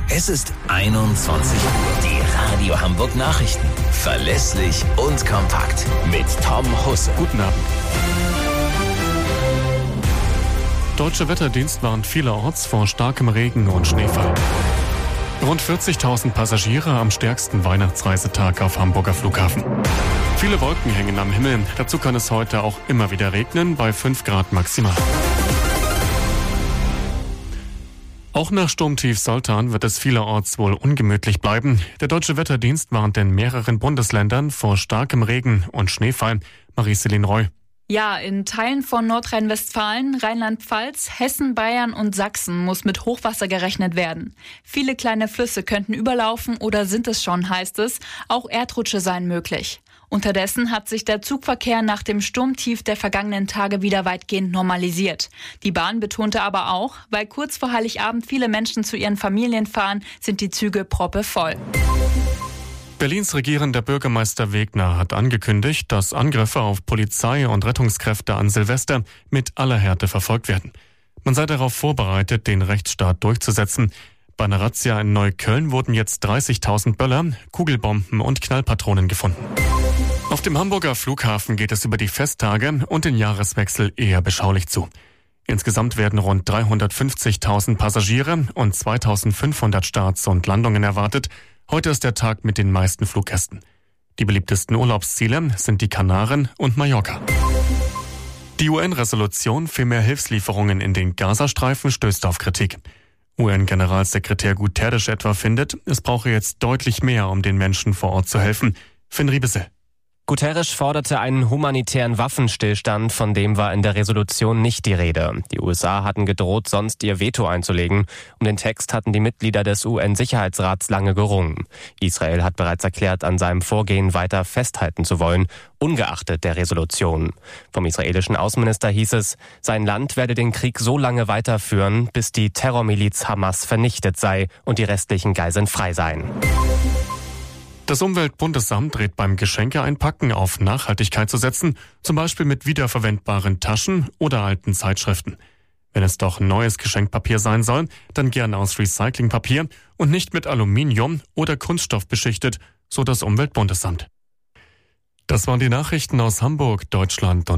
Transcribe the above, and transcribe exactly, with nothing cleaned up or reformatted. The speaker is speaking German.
Es ist einundzwanzig Uhr. Die Radio Hamburg Nachrichten. Verlässlich und kompakt. Mit Tom Husse. Guten Abend. Deutsche Wetterdienst warnt vielerorts vor starkem Regen und Schneefall. Rund vierzigtausend Passagiere am stärksten Weihnachtsreisetag auf Hamburger Flughafen. Viele Wolken hängen am Himmel. Dazu kann es heute auch immer wieder regnen, bei fünf Grad maximal. Auch nach Sturmtief Sultan wird es vielerorts wohl ungemütlich bleiben. Der Deutsche Wetterdienst warnt in mehreren Bundesländern vor starkem Regen und Schneefall. Marie-Céline Roy. Ja, in Teilen von Nordrhein-Westfalen, Rheinland-Pfalz, Hessen, Bayern und Sachsen muss mit Hochwasser gerechnet werden. Viele kleine Flüsse könnten überlaufen oder sind es schon, heißt es. Auch Erdrutsche seien möglich. Unterdessen hat sich der Zugverkehr nach dem Sturmtief der vergangenen Tage wieder weitgehend normalisiert. Die Bahn betonte aber auch, weil kurz vor Heiligabend viele Menschen zu ihren Familien fahren, sind die Züge proppevoll. Berlins regierender Bürgermeister Wegner hat angekündigt, dass Angriffe auf Polizei und Rettungskräfte an Silvester mit aller Härte verfolgt werden. Man sei darauf vorbereitet, den Rechtsstaat durchzusetzen. Bei einer Razzia in Neukölln wurden jetzt dreißigtausend Böller, Kugelbomben und Knallpatronen gefunden. Auf dem Hamburger Flughafen geht es über die Festtage und den Jahreswechsel eher beschaulich zu. Insgesamt werden rund dreihundertfünfzigtausend Passagiere und zweitausendfünfhundert Starts und Landungen erwartet. Heute ist der Tag mit den meisten Fluggästen. Die beliebtesten Urlaubsziele sind die Kanaren und Mallorca. Die U N-Resolution für mehr Hilfslieferungen in den Gazastreifen stößt auf Kritik. U N-Generalsekretär Guterres etwa findet, es brauche jetzt deutlich mehr, um den Menschen vor Ort zu helfen. Finn Riebesel. Guterres forderte einen humanitären Waffenstillstand, von dem war in der Resolution nicht die Rede. Die U S A hatten gedroht, sonst ihr Veto einzulegen. Um den Text hatten die Mitglieder des U N-Sicherheitsrats lange gerungen. Israel hat bereits erklärt, an seinem Vorgehen weiter festhalten zu wollen, ungeachtet der Resolution. Vom israelischen Außenminister hieß es, sein Land werde den Krieg so lange weiterführen, bis die Terrormiliz Hamas vernichtet sei und die restlichen Geiseln frei seien. Das Umweltbundesamt rät beim Geschenke-Einpacken auf Nachhaltigkeit zu setzen, zum Beispiel mit wiederverwendbaren Taschen oder alten Zeitschriften. Wenn es doch neues Geschenkpapier sein soll, dann gern aus Recyclingpapier und nicht mit Aluminium oder Kunststoff beschichtet, so das Umweltbundesamt. Das waren die Nachrichten aus Hamburg, Deutschland und